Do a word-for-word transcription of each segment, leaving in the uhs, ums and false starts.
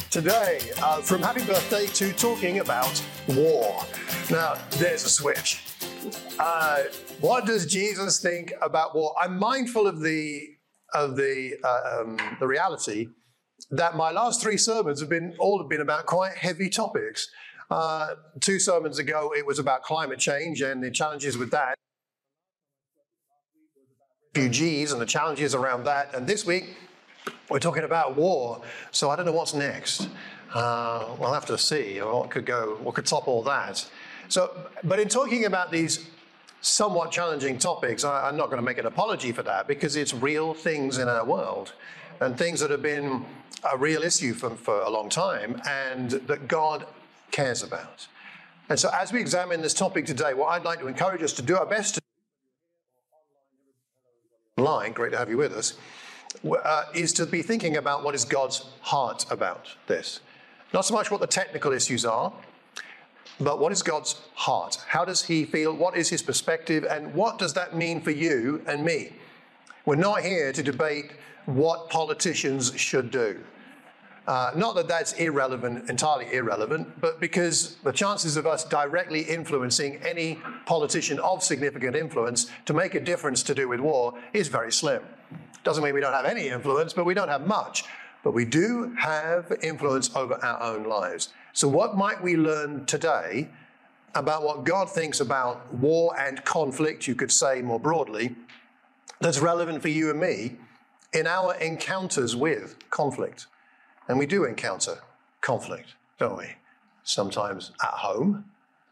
Today, uh, from happy birthday to talking about war. Now, there's a switch. Uh, what does Jesus think about war? I'm mindful of the of the uh, um, the reality that my last three sermons have been all have been about quite heavy topics. Uh, two sermons ago, it was about climate change and the challenges with that, refugees and the challenges around that, and this week we're talking about war. So I don't know what's next. Uh, we'll have to see what could go, what could top all that. So, but in talking about these somewhat challenging topics, I, I'm not going to make an apology for that, because it's real things in our world and things that have been a real issue for, for a long time and that God cares about. And so as we examine this topic today, what I'd like to encourage us to do our best to online, great to have you with us, uh, is to be thinking about what is God's heart about this. Not so much what the technical issues are, but what is God's heart? How does he feel? What is his perspective? And what does that mean for you and me? We're not here to debate what politicians should do. Uh, not that that's irrelevant, entirely irrelevant, but because the chances of us directly influencing any politician of significant influence to make a difference to do with war is very slim. Doesn't mean we don't have any influence, but we don't have much. But we do have influence over our own lives. So what might we learn today about what God thinks about war and conflict, you could say more broadly, that's relevant for you and me in our encounters with conflict? And we do encounter conflict, don't we? Sometimes at home,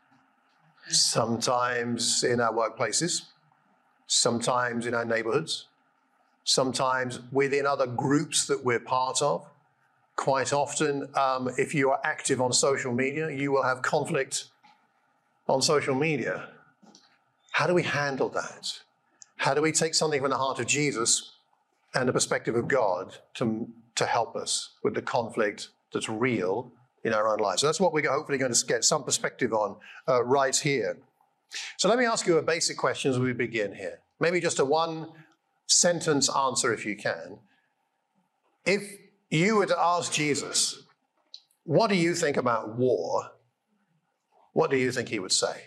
sometimes in our workplaces, sometimes in our neighborhoods, sometimes within other groups that we're part of. Quite often, um, if you are active on social media, you will have conflict on social media. How do we handle that? How do we take something from the heart of Jesus and the perspective of God to, to help us with the conflict that's real in our own lives? So that's what we're hopefully going to get some perspective on uh, right here. So let me ask you a basic question as we begin here. Maybe just a one sentence answer if you can. If you were to ask Jesus, what do you think about war? What do you think he would say?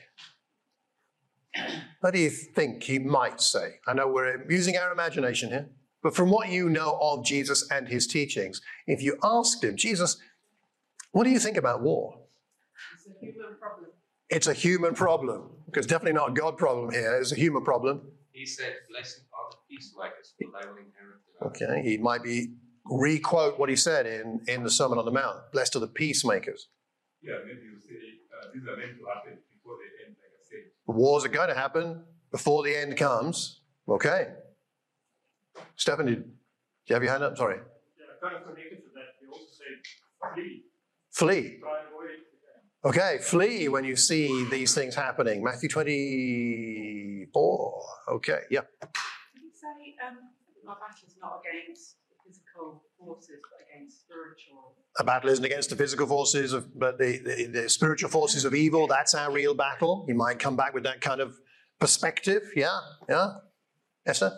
What do you think he might say? I know we're using our imagination here, but from what you know of Jesus and his teachings, if you asked him, Jesus, what do you think about war? It's a human problem. It's a human problem, because definitely not a God problem here. It's a human problem. He said, blessed are the peacemakers, for they will inherit the earth. Okay, he might be re-quote what he said in, in the Sermon on the Mount. Blessed are the peacemakers. Yeah, maybe you say uh, these are meant to happen before the end, like I said. Wars are going to happen before the end comes. Okay. Stephen, did you have your hand up? Sorry. Yeah, kind of connected to that, they also say flee. Flee. Try and avoid it. Okay, flee when you see these things happening. Matthew twenty-four. Okay, yeah. Did you say um, our battle is not against physical forces, but against spiritual? A battle isn't against the physical forces, of, but the, the, the spiritual forces of evil. That's our real battle. You might come back with that kind of perspective. Yeah, yeah. Esther?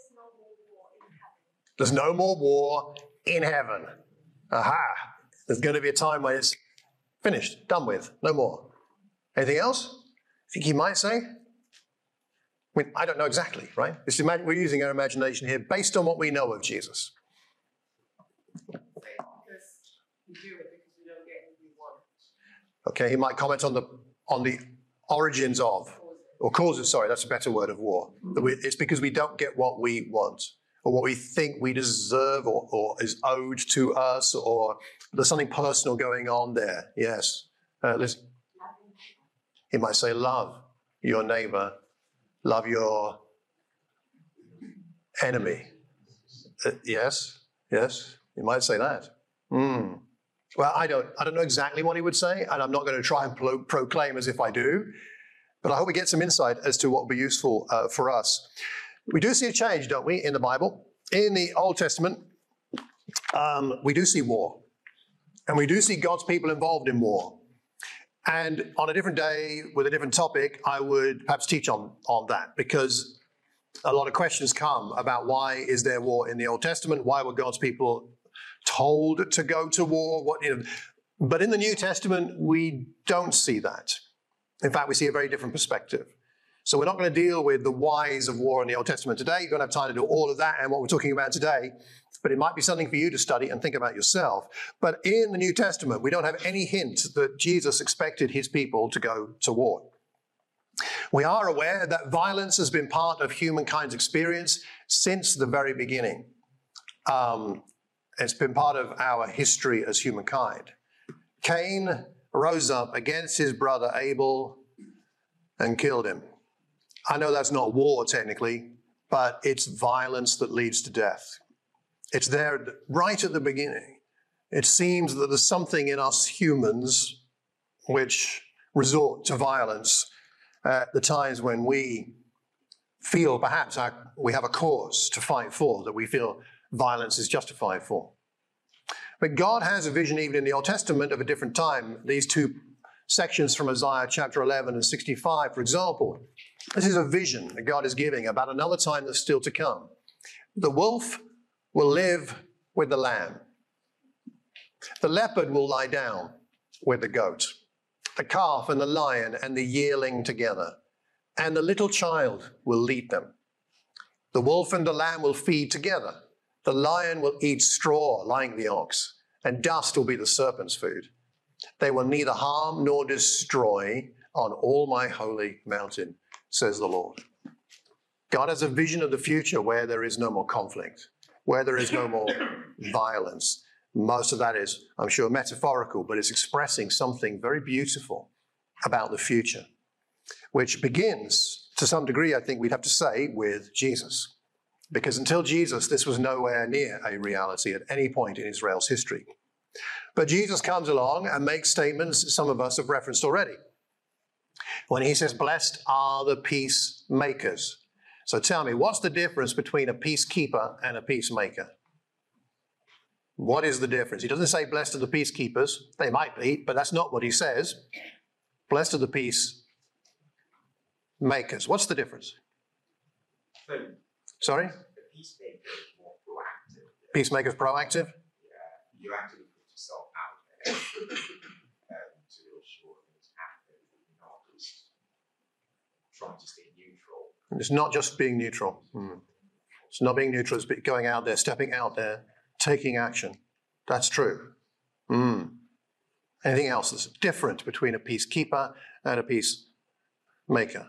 There's no more war in heaven. Aha. There's going to be a time when it's finished, done with, no more. Anything else? Think he might say? I mean, I don't know exactly, right? Just imagine, we're using our imagination here based on what we know of Jesus. Because we do it because we don't get what we want. Okay, he might comment on the on the origins of, or causes, sorry, that's a better word of war. That we, it's because we don't get what we want, or what we think we deserve, or, or is owed to us, or there's something personal going on there. Yes. Uh, listen. He might say, love your neighbor, love your enemy. Uh, yes, yes, he might say that. Mm. Well, I don't, I don't know exactly what he would say, and I'm not going to try and pro- proclaim as if I do, but I hope we get some insight as to what will be useful uh, for us. We do see a change, don't we, in the Bible? In the Old Testament, um, we do see war. And we do see God's people involved in war. And on a different day, with a different topic, I would perhaps teach on, on that, because a lot of questions come about why is there war in the Old Testament? Why were God's people told to go to war. What, you know. But in the New Testament, we don't see that. In fact, we see a very different perspective. So we're not going to deal with the whys of war in the Old Testament today. You don't have time to do all of that and what we're talking about today. But it might be something for you to study and think about yourself. But in the New Testament, we don't have any hint that Jesus expected his people to go to war. We are aware that violence has been part of humankind's experience since the very beginning. Um, it's been part of our history as humankind. Cain rose up against his brother Abel and killed him. I know that's not war technically, but it's violence that leads to death. It's there right at the beginning. It seems that there's something in us humans which resort to violence at the times when we feel perhaps our, we have a cause to fight for, that we feel violence is justified for. But God has a vision even in the Old Testament of a different time. These two sections from Isaiah chapter eleven and sixty-five, for example. This is a vision that God is giving about another time that's still to come. The wolf will live with the lamb. The leopard will lie down with the goat. The calf and the lion and the yearling together. And the little child will lead them. The wolf and the lamb will feed together. The lion will eat straw like the ox, and dust will be the serpent's food. They will neither harm nor destroy on all my holy mountain, says the Lord. God has a vision of the future where there is no more conflict, where there is no more violence. Most of that is, I'm sure, metaphorical, but it's expressing something very beautiful about the future, which begins, to some degree, I think we'd have to say, with Jesus. Because until Jesus, this was nowhere near a reality at any point in Israel's history. But Jesus comes along and makes statements some of us have referenced already. When he says, blessed are the peacemakers. So tell me, what's the difference between a peacekeeper and a peacemaker? What is the difference? He doesn't say blessed are the peacekeepers. They might be, but that's not what he says. Blessed are the peacemakers. What's the difference? Sorry? The peacemaker is more proactive. Peacemaker's proactive? Yeah, you actually put yourself out there um, to ensure things happen, not just trying to stay neutral. It's not just being neutral. Hmm. It's not being neutral, it's going out there, stepping out there, taking action. That's true. Hmm. Anything else that's different between a peacekeeper and a peacemaker?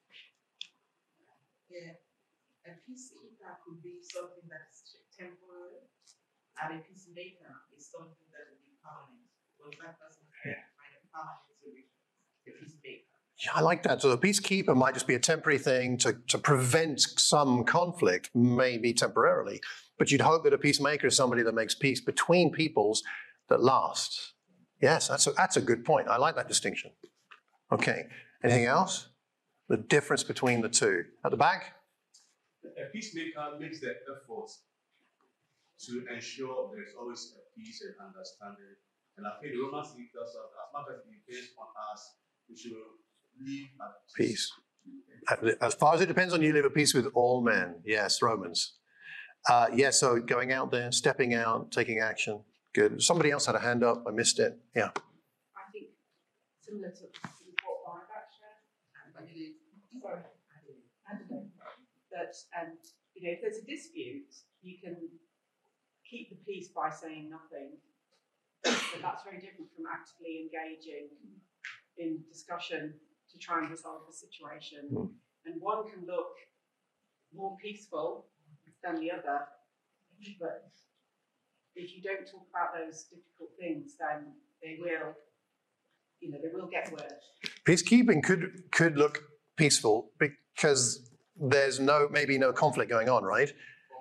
Yeah. A peacekeeper could be something that's temporary, and a peacemaker is something that will be permanent. Once that person can find a permanent solution, a peacemaker. Yeah, I like that. So a peacekeeper might just be a temporary thing to, to prevent some conflict, maybe temporarily. But you'd hope that a peacemaker is somebody that makes peace between peoples that lasts. Yes, that's a, that's a good point. I like that distinction. Okay. Anything else? The difference between the two. At the back? A peacemaker makes the effort to ensure there is always a peace and understanding. And I think the Romans lead us as much as it depends on us, we should live at peace. Peace. As far as it depends on you, live at peace with all men. Yes, Romans. Uh, yes, yeah, so going out there, stepping out, taking action. Good. Somebody else had a hand up. I missed it. Yeah. I think similar to what Barnabas shared, I believe, sorry, I don't know, that um, you know, if there's a dispute, you can keep the peace by saying nothing, but that's very different from actively engaging in discussion to try and resolve the situation. Mm. And one can look more peaceful than the other, but if you don't talk about those difficult things, then they will, you know, they will get worse. Peacekeeping could could look peaceful because there's no maybe no conflict going on, right?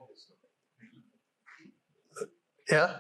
Yeah.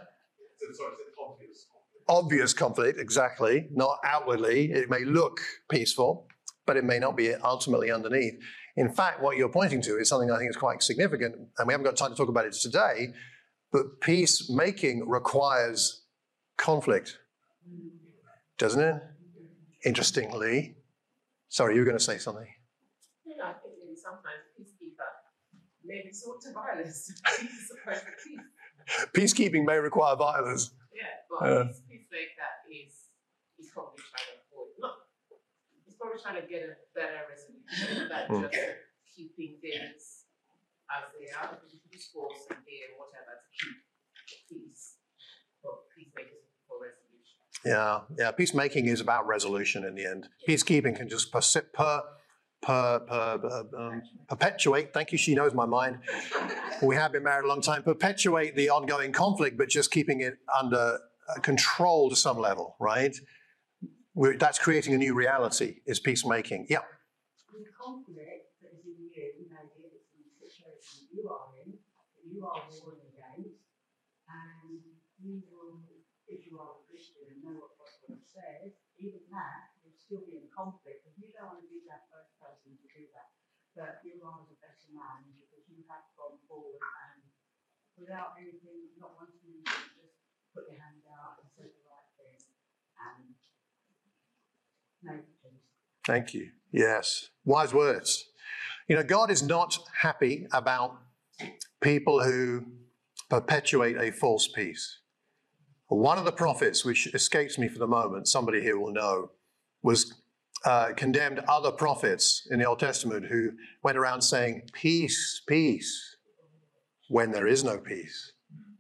Obvious conflict, exactly. Not outwardly. It may look peaceful, but it may not be ultimately underneath. In fact, what you're pointing to is something I think is quite significant, and we haven't got time to talk about it today, but peacemaking requires conflict, doesn't it? Interestingly. Sorry, you were going to say something. No, I think maybe sometimes a peacekeeper may resort to violence to suppose the peace. Peacekeeping may require violence. Yeah, but Uh. peace, peacemaker is he's probably trying to avoid. Not, he's probably trying to get a better resolution than Mm. just keeping things as they are. Because you can use force and fear and whatever to keep peace. But peacemakers looking for resolution. Yeah, yeah. Peacemaking is about resolution in the end. Peacekeeping can just persi- per, per, per, per um, perpetuate. Thank you. She knows my mind. We have been married a long time. Perpetuate the ongoing conflict, but just keeping it under uh, control to some level, right? We're, that's creating a new reality. Is peacemaking? Yeah. The conflict that is in you, maybe it's in the situation that you are in, that you are warring against, and you will, if you are a Christian and know what God says, even that will still be in conflict, and you don't want to be that first person to do that. But you are the better man because you have gone forward and without anything, not wanting to just put your hand out and say the right thing and make peace. Thank you. Yes. Wise words. You know, God is not happy about people who perpetuate a false peace. One of the prophets, which escapes me for the moment, somebody here will know, was uh, condemned other prophets in the Old Testament who went around saying, peace, peace, when there is no peace.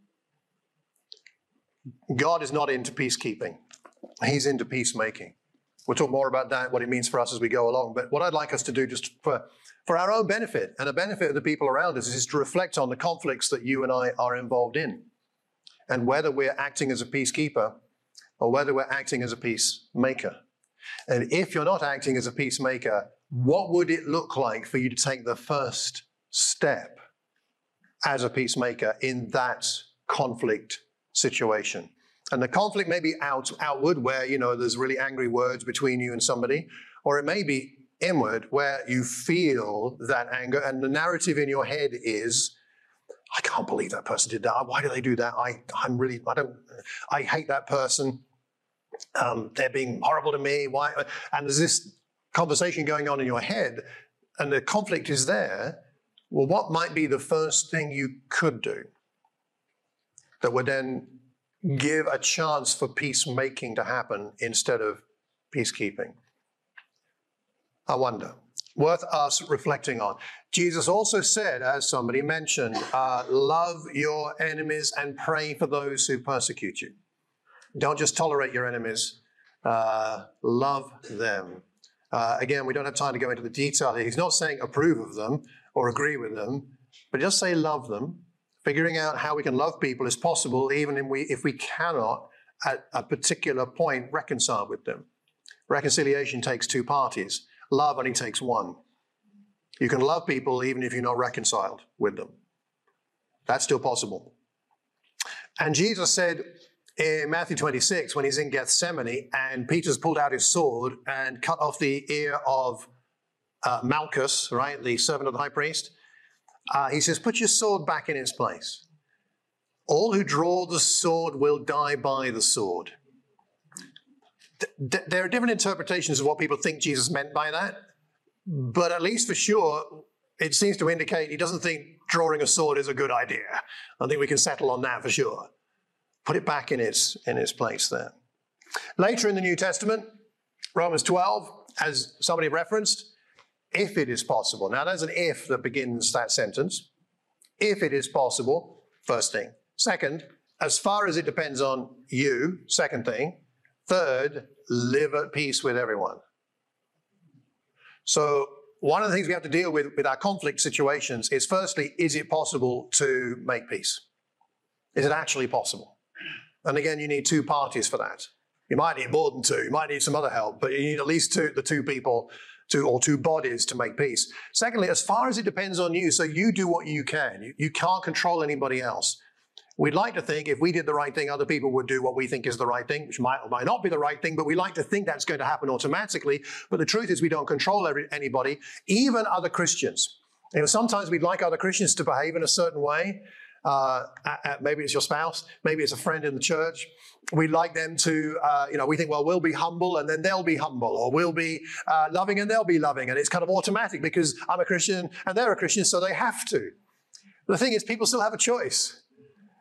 God is not into peacekeeping. He's into peacemaking. We'll talk more about that, what it means for us as we go along. But what I'd like us to do just for, for our own benefit and the benefit of the people around us is to reflect on the conflicts that you and I are involved in and whether we're acting as a peacekeeper or whether we're acting as a peacemaker. And if you're not acting as a peacemaker, what would it look like for you to take the first step as a peacemaker in that conflict situation? And the conflict may be out, outward, where, you know, there's really angry words between you and somebody, or it may be inward, where you feel that anger, and the narrative in your head is, I can't believe that person did that. Why do they do that? I, I'm really, I don't, I hate that person. Um, they're being horrible to me. Why? And there's this conversation going on in your head, and the conflict is there. Well, what might be the first thing you could do that would then give a chance for peacemaking to happen instead of peacekeeping? I wonder. Worth us reflecting on. Jesus also said, as somebody mentioned, uh, love your enemies and pray for those who persecute you. Don't just tolerate your enemies, uh, love them. Uh, again, we don't have time to go into the detail here. He's not saying approve of them or agree with them, but just say love them. Figuring out how we can love people is possible even if we, if we cannot, at a particular point, reconcile with them. Reconciliation takes two parties. Love only takes one. You can love people even if you're not reconciled with them. That's still possible. And Jesus said in Matthew twenty-six, when he's in Gethsemane and Peter's pulled out his sword and cut off the ear of uh, Malchus, right, the servant of the high priest, Uh, he says, put your sword back in its place. All who draw the sword will die by the sword. D- d- there are different interpretations of what people think Jesus meant by that, but at least for sure, it seems to indicate he doesn't think drawing a sword is a good idea. I think we can settle on that for sure. Put it back in its, in its place there. Later in the New Testament, Romans twelve, as somebody referenced, if it is possible. Now, there's an if that begins that sentence. If it is possible, first thing. Second, as far as it depends on you, second thing. Third, live at peace with everyone. So one of the things we have to deal with with our conflict situations is, firstly, is it possible to make peace? Is it actually possible? And again, you need two parties for that. You might need more than two. You might need some other help, but you need at least two, the two people to, or two bodies to make peace. Secondly, as far as it depends on you, so you do what you can. You, you can't control anybody else. We'd like to think if we did the right thing, other people would do what we think is the right thing, which might or might not be the right thing, but we like to think that's going to happen automatically. But the truth is we don't control every, anybody, even other Christians. You know, sometimes we'd like other Christians to behave in a certain way. Uh, maybe it's your spouse, maybe it's a friend in the church. We'd like them to, uh, you know, we think, well, we'll be humble and then they'll be humble, or we'll be uh, loving and they'll be loving. And it's kind of automatic because I'm a Christian and they're a Christian, so they have to. The thing is, people still have a choice.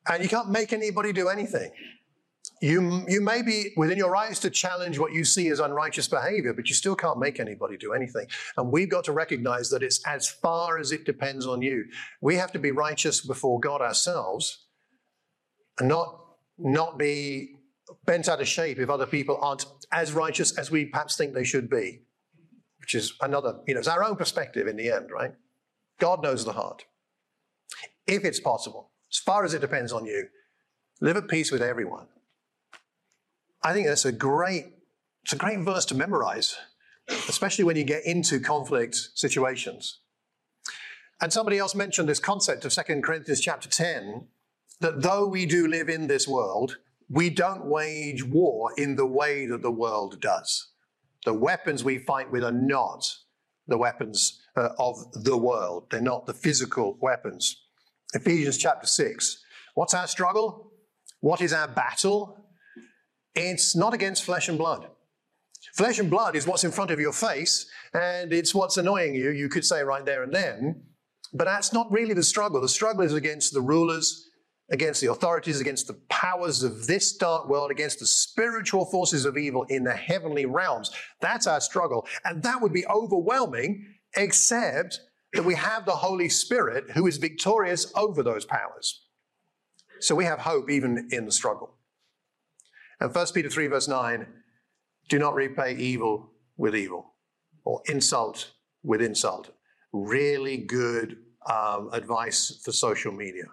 And you can't make anybody do anything. You, you may be within your rights to challenge what you see as unrighteous behavior, but you still can't make anybody do anything. And we've got to recognize that it's as far as it depends on you. We have to be righteous before God ourselves and not, not be bent out of shape if other people aren't as righteous as we perhaps think they should be, which is another, you know, it's our own perspective in the end, right? God knows the heart. If it's possible, as far as it depends on you, live at peace with everyone. I think that's a great, it's a great verse to memorize, especially when you get into conflict situations. And somebody else mentioned this concept of Second Corinthians chapter ten, that though we do live in this world, we don't wage war in the way that the world does. The weapons we fight with are not the weapons uh, of the world. They're not the physical weapons. Ephesians chapter six. What's our struggle? What is our battle? It's not against flesh and blood. Flesh and blood is what's in front of your face, and it's what's annoying you, you could say right there and then. But that's not really the struggle. The struggle is against the rulers, against the authorities, against the powers of this dark world, against the spiritual forces of evil in the heavenly realms. That's our struggle. And that would be overwhelming, except that we have the Holy Spirit who is victorious over those powers. So we have hope even in the struggle. And First Peter three verse nine, do not repay evil with evil or insult with insult. Really good um, advice for social media.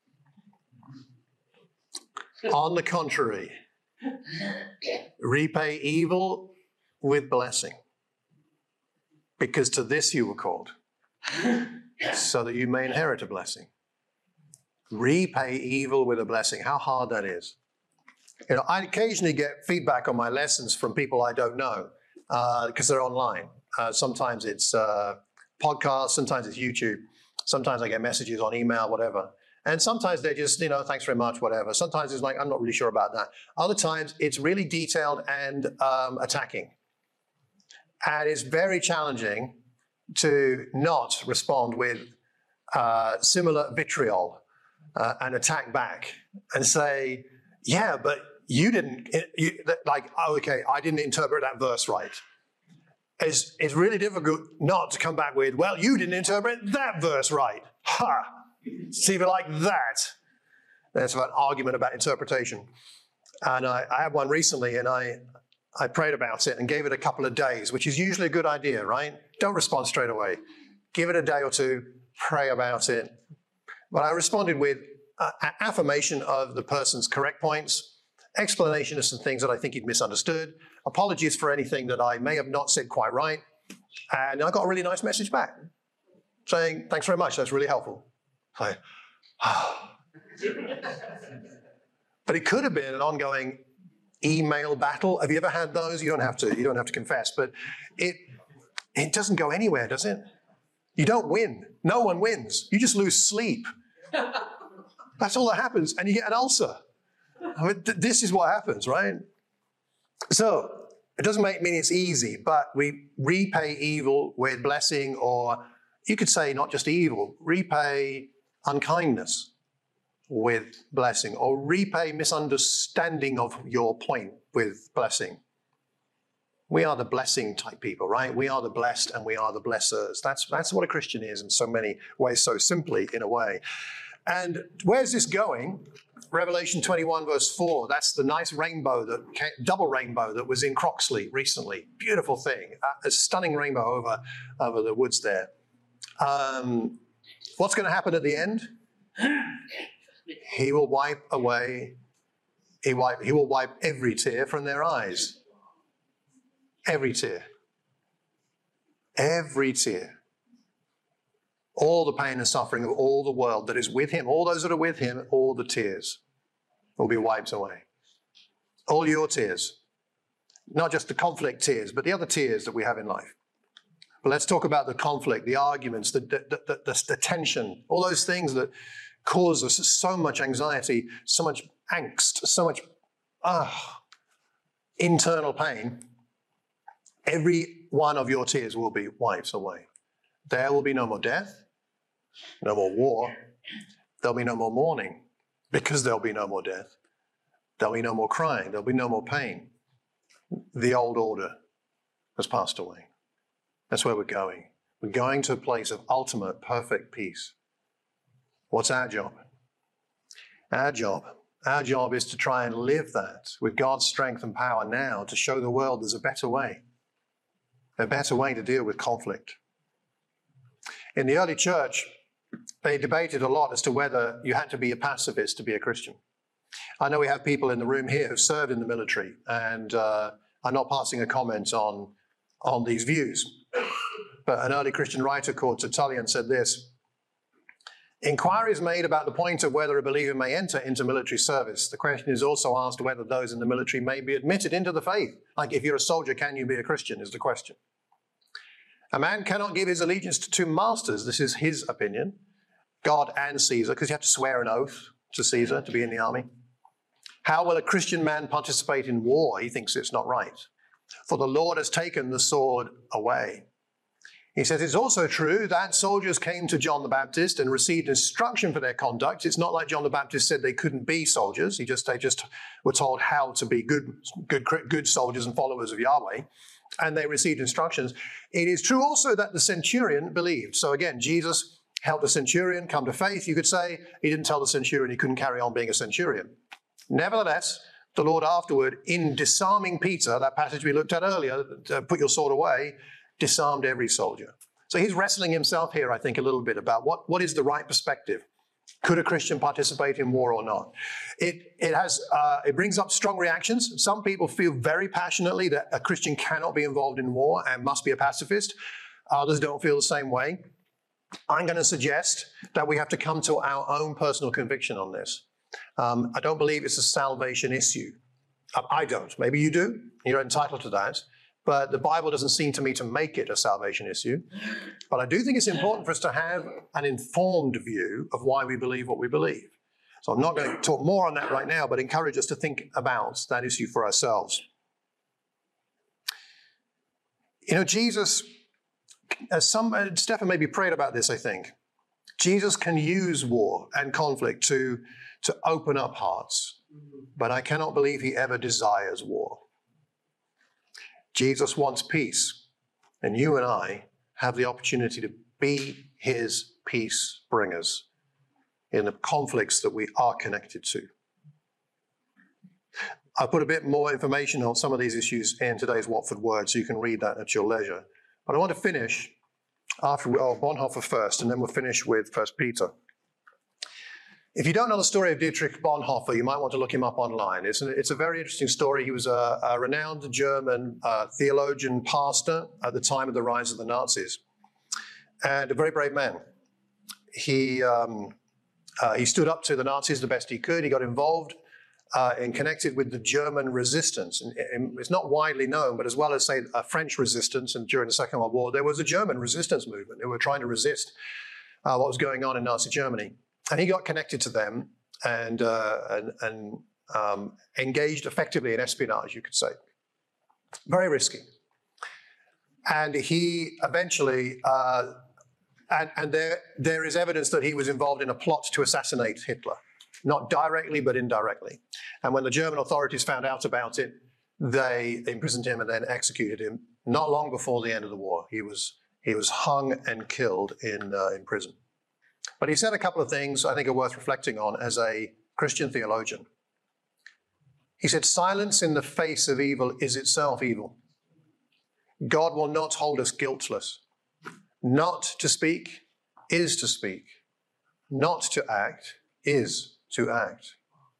On the contrary, repay evil with blessing, because to this you were called, so that you may inherit a blessing. Repay evil with a blessing. How hard that is. You know, I occasionally get feedback on my lessons from people I don't know because uh, they're online. Uh, sometimes it's uh, podcasts, sometimes it's YouTube, sometimes I get messages on email, whatever. And sometimes they're just, you know, thanks very much, whatever. Sometimes it's like, I'm not really sure about that. Other times it's really detailed and um, attacking. And it's very challenging to not respond with uh, similar vitriol uh, and attack back and say, yeah, but you didn't, you, like, oh, okay, I didn't interpret that verse right. It's, it's really difficult not to come back with, well, you didn't interpret that verse right. Ha! See if you like that. That's an argument about interpretation. And I, I had one recently, and I, I prayed about it and gave it a couple of days, which is usually a good idea, right? Don't respond straight away. Give it a day or two, pray about it. But I responded with uh, affirmation of the person's correct points, explanation of some things that I think he'd misunderstood, apologies for anything that I may have not said quite right, and I got a really nice message back saying, thanks very much, that's really helpful. I, oh. But it could have been an ongoing email battle. Have you ever had those? You don't have to, you don't have to confess, but it, it doesn't go anywhere, does it? You don't win. No one wins. You just lose sleep. That's all that happens, and you get an ulcer. I mean, th- this is what happens, right? So it doesn't make, mean it's easy, but we repay evil with blessing, or you could say not just evil, repay unkindness with blessing, or repay misunderstanding of your point with blessing. We are the blessing type people, right? We are the blessed and we are the blessers. That's, that's what a Christian is in so many ways, so simply in a way. And where's this going? Revelation twenty-one verse four, that's the nice rainbow, that double rainbow that was in Croxley recently. Beautiful thing, a stunning rainbow over, over the woods there. Um, what's going to happen at the end? He will wipe away, he, wipe, he will wipe every tear from their eyes. Every tear. Every tear. All the pain and suffering of all the world that is with him, all those that are with him, all the tears will be wiped away. All your tears. Not just the conflict tears, but the other tears that we have in life. But let's talk about the conflict, the arguments, the, the, the, the, the tension, all those things that cause us so much anxiety, so much angst, so much ah, internal pain. Every one of your tears will be wiped away. There will be no more death, no more war. There'll be no more mourning. because there'll be no more death. There'll be no more crying. There'll be no more pain. The old order has passed away. That's where we're going. We're going to a place of ultimate, perfect peace. What's our job? Our job. Our job is to try and live that with God's strength and power now to show the world there's a better way. A better way to deal with conflict. In the early church, they debated a lot as to whether you had to be a pacifist to be a Christian. I know we have people in the room here who served in the military, and uh, I'm not passing a comment on, on these views. But an early Christian writer called Tertullian said this: inquiries made about the point of whether a believer may enter into military service. The question is also asked whether those in the military may be admitted into the faith. Like, if you're a soldier, can you be a Christian, is the question. A man cannot give his allegiance to two masters. This is his opinion, God and Caesar, because you have to swear an oath to Caesar to be in the army. How will a Christian man participate in war? He thinks it's not right. For the Lord has taken the sword away. He says it's also true that soldiers came to John the Baptist and received instruction for their conduct. It's not like John the Baptist said they couldn't be soldiers. He just, they just were told how to be good, good, good soldiers and followers of Yahweh. And they received instructions. It is true also that the centurion believed. So again, Jesus helped the centurion come to faith. You could say he didn't tell the centurion he couldn't carry on being a centurion. Nevertheless, the Lord afterward, in disarming Peter, that passage we looked at earlier, uh, put your sword away, disarmed every soldier. So he's wrestling himself here, I think, a little bit about what, what is the right perspective. Could a Christian participate in war or not? It, it, has, uh, it brings up strong reactions. Some people feel very passionately that a Christian cannot be involved in war and must be a pacifist. Others don't feel the same way. I'm going to suggest that we have to come to our own personal conviction on this. Um, I don't believe it's a salvation issue. I don't. Maybe you do. You're entitled to that. But the Bible doesn't seem to me to make it a salvation issue. But I do think it's important for us to have an informed view of why we believe what we believe. So I'm not going to talk more on that right now, but encourage us to think about that issue for ourselves. You know, Jesus, as some, uh, Stephen maybe prayed about this, I think. Jesus can use war and conflict to, to open up hearts. But I cannot believe he ever desires war. Jesus wants peace, and you and I have the opportunity to be his peace bringers in the conflicts that we are connected to. I'll put a bit more information on some of these issues in today's Watford Word, so you can read that at your leisure. But I want to finish after oh, Bonhoeffer first, and then we'll finish with First Peter. If you don't know the story of Dietrich Bonhoeffer, you might want to look him up online. It's a, it's a very interesting story. He was a, a renowned German uh, theologian, pastor at the time of the rise of the Nazis, and a very brave man. He, um, uh, he stood up to the Nazis the best he could. He got involved uh, and connected with the German resistance. And, and it's not widely known, but as well as, say, a French resistance, and during the Second World War, there was a German resistance movement. They were trying to resist uh, what was going on in Nazi Germany. And he got connected to them and, uh, and, and um, engaged effectively in espionage, you could say. Very risky. And he eventually, uh, and, and there, there is evidence that he was involved in a plot to assassinate Hitler. Not directly, but indirectly. And when the German authorities found out about it, they imprisoned him and then executed him. Not long before the end of the war, he was, he was hung and killed in, uh, in prison. But he said a couple of things I think are worth reflecting on as a Christian theologian. He said, silence in the face of evil is itself evil. God will not hold us guiltless. Not to speak is to speak. Not to act is to act.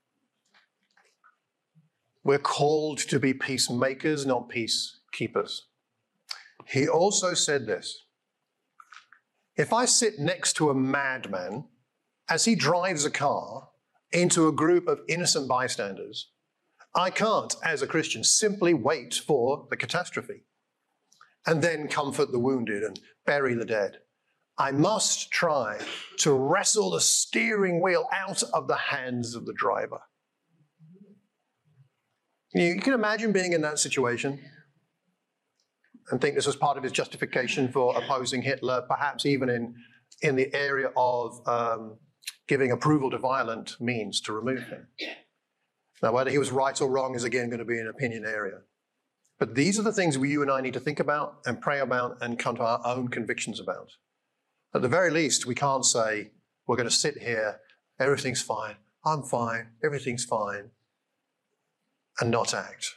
We're called to be peacemakers, not peacekeepers. He also said this: if I sit next to a madman as he drives a car into a group of innocent bystanders, I can't, as a Christian, simply wait for the catastrophe and then comfort the wounded and bury the dead. I must try to wrestle the steering wheel out of the hands of the driver. You can imagine being in that situation and think this was part of his justification for opposing Hitler, perhaps even in, in the area of um, giving approval to violent means to remove him. Now, whether he was right or wrong is again going to be an opinion area. But these are the things we, you and I need to think about and pray about and come to our own convictions about. At the very least, we can't say, we're going to sit here, everything's fine, I'm fine, everything's fine, and not act.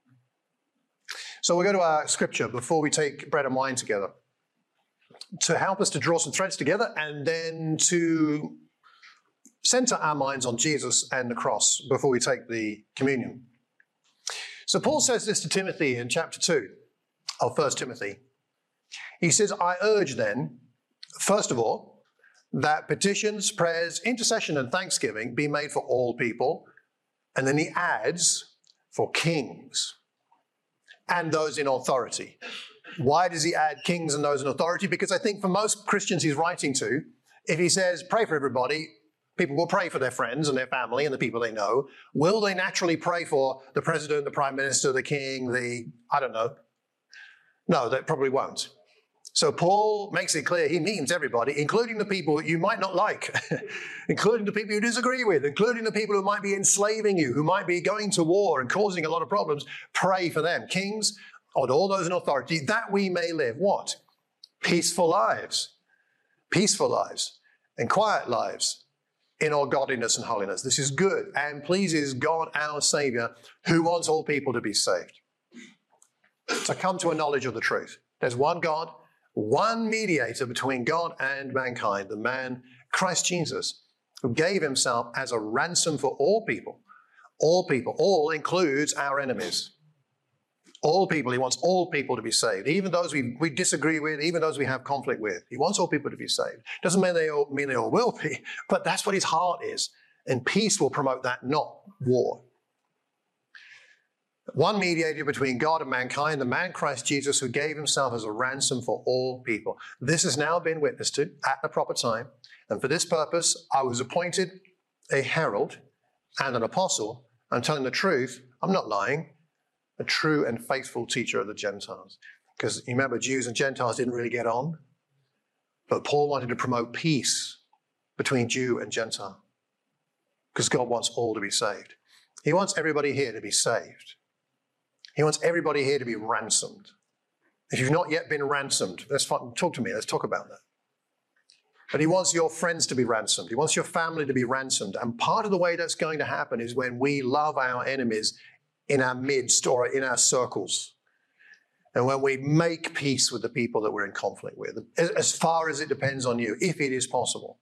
So we'll go to our scripture before we take bread and wine together to help us to draw some threads together and then to center our minds on Jesus and the cross before we take the communion. So Paul says this to Timothy in chapter two of First Timothy. He says, I urge then, first of all, that petitions, prayers, intercession, and thanksgiving be made for all people. And then he adds, for kings and those in authority. Why does he add kings and those in authority? Because I think for most Christians he's writing to, if he says pray for everybody, people will pray for their friends and their family and the people they know. Will they naturally pray for the president, the prime minister, the king, the, I don't know. No, they probably won't. So Paul makes it clear he means everybody, including the people you might not like, including the people you disagree with, including the people who might be enslaving you, who might be going to war and causing a lot of problems. Pray for them. Kings and all those in authority, that we may live what? Peaceful lives. Peaceful lives and quiet lives in all godliness and holiness. This is good and pleases God our Savior, who wants all people to be saved. To come to a knowledge of the truth. There's one God, one mediator between God and mankind, the man Christ Jesus, who gave himself as a ransom for all people. All people. All includes our enemies. All people. He wants all people to be saved, even those we, we disagree with, even those we have conflict with. He wants all people to be saved. Doesn't mean they all, mean they all will be, but that's what his heart is. And peace will promote that, not war. One mediator between God and mankind, the man Christ Jesus, who gave himself as a ransom for all people. This has now been witnessed to at the proper time. And for this purpose, I was appointed a herald and an apostle. I'm telling the truth. I'm not lying. A true and faithful teacher of the Gentiles. Because you remember, Jews and Gentiles didn't really get on. But Paul wanted to promote peace between Jew and Gentile. Because God wants all to be saved. He wants everybody here to be saved. He wants everybody here to be ransomed. If you've not yet been ransomed, let's talk to me. Let's talk about that. But he wants your friends to be ransomed. He wants your family to be ransomed. And part of the way that's going to happen is when we love our enemies in our midst or in our circles. And when we make peace with the people that we're in conflict with, as far as it depends on you, if it is possible.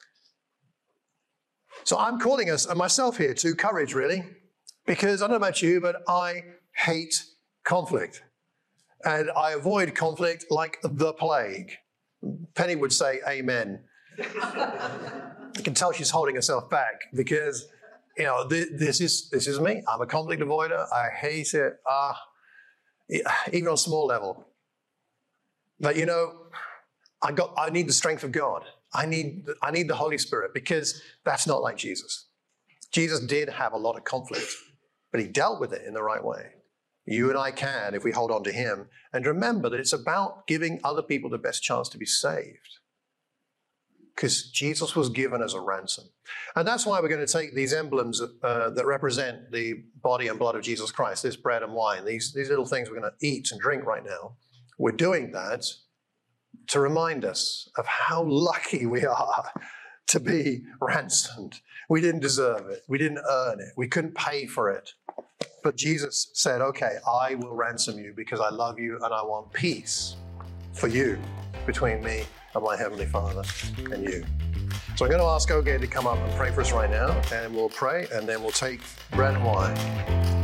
So I'm calling us and myself here to courage, really. Because I don't know about you, but I hate conflict. And I avoid conflict like the plague. Penny would say amen. You can tell she's holding herself back because, you know, th- this is this is me. I'm a conflict avoider. I hate it, uh, even on a small level. But, you know, I got. I need the strength of God. I need I need the Holy Spirit because that's not like Jesus. Jesus did have a lot of conflict, but he dealt with it in the right way. You and I can if we hold on to him and remember that it's about giving other people the best chance to be saved. Because Jesus was given as a ransom. And that's why we're going to take these emblems uh, that represent the body and blood of Jesus Christ, this bread and wine, these, these little things we're going to eat and drink right now. We're doing that to remind us of how lucky we are to be ransomed. We didn't deserve it. We didn't earn it. We couldn't pay for it. But Jesus said, okay, I will ransom you because I love you and I want peace for you between me and my Heavenly Father and you. So I'm going to ask Oge to come up and pray for us right now, and we'll pray, and then we'll take bread and wine.